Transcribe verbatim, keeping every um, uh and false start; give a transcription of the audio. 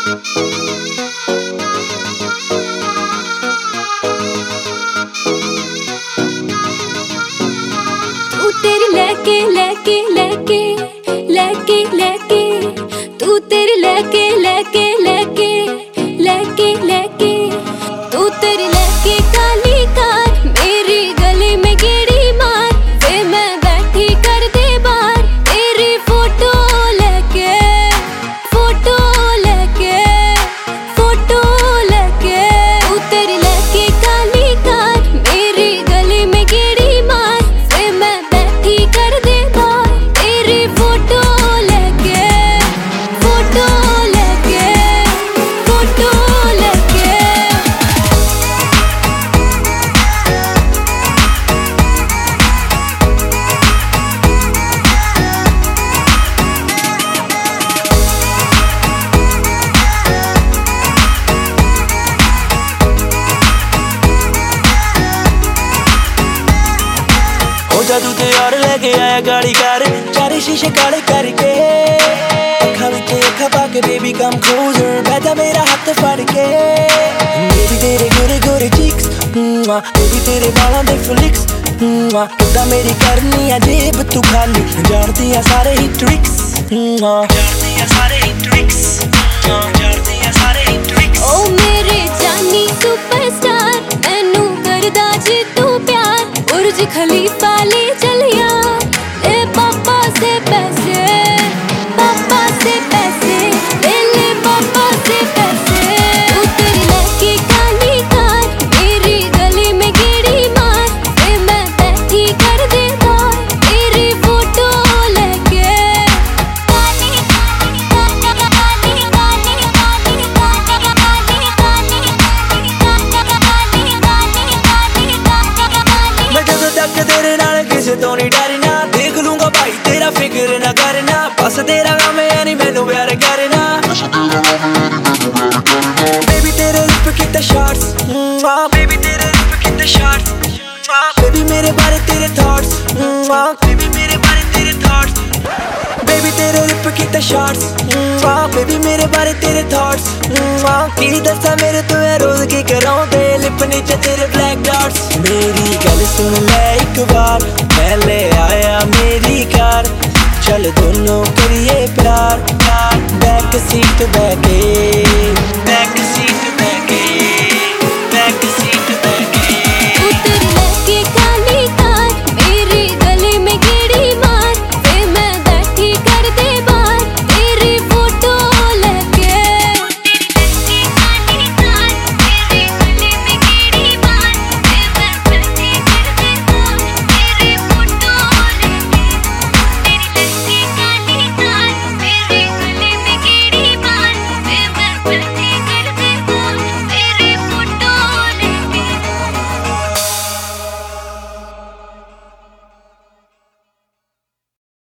तू तेरी लेके लेके लेके लेके लेके तू तेरी लेके लेके लेके लेके लेके तू तेरी लेके काली कार मेरी गली में गेड़ी मार वे मैं बैठी कर दे बार तेरी फोटो लेके फोटो लेके फोटो लेके तू तेरी लेके काली कार मेरी गली में गेड़ी मार वे मैं बैठी कर दे बार तेरी फोटो लेके फोटो लेके फोटो लेके जादू ते यार लेके आया गाड़ी कार चारे शीशे काले करके अखा विच अखा पाके बेबी कम क्लोजर बैठा मेरा हाथ फड़ के बेबी तेरे गोरे गोरे चीक्स बेबी तेरे बालों दे फ्लिक्स किदा मेरी करनी है जेब तू खाली जानती है सारे ही ट्रिक्स जानती है सारे ही ट्रिक्स जानती है सारे ही ट्रिक्स ओ मेरे जानी सुपरस्टार मैनू करदा जी तू प्यार बुर्ज खलीफा ले चलिया ले पापा से पैसे पापा से पैसे ले ले पापा से पैसे तू तेरी लेके काली कार मेरी गली में गेड़ी मार वे मैं बैठी कर दे बार तेरी फोटो लेके काली काली काली काली काली काली काली काली मैं जदों तक तेरे नाल किसे तो नहीं डरना देख लूंगा भाई तेरा फिक्र ना करना बस तेरा काम है नहीं मैनू प्यार करना बेबी तेरे लिप कितने शॉट्स बेबी तेरे लिप कितने शॉट्स बेबी मेरे बारे तेरे थॉट्स बेबी मेरे बारे तेरे थॉट्स बेबी तेरे लिप कितने शॉट्स बेबी मेरे बारे तेरे थॉट्स की दसा मेरे तो है रोज की कराऊं ते लिप नीचे तेरे ब्लैक डॉट्स मेरी गल सुन ले एक बार पहले आया मेरी कार चल दोनों करिए प्यार बैक सीट बैके